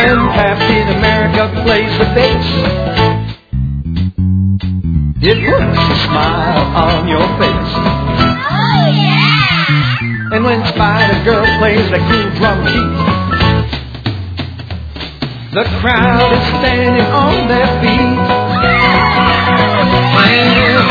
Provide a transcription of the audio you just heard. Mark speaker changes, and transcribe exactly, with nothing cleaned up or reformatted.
Speaker 1: when Captain America plays the bass, it puts a smile on your face.
Speaker 2: Oh, yeah!
Speaker 1: And when Spider-Girl plays the cool drum beat, the crowd is standing on their feet. Whenever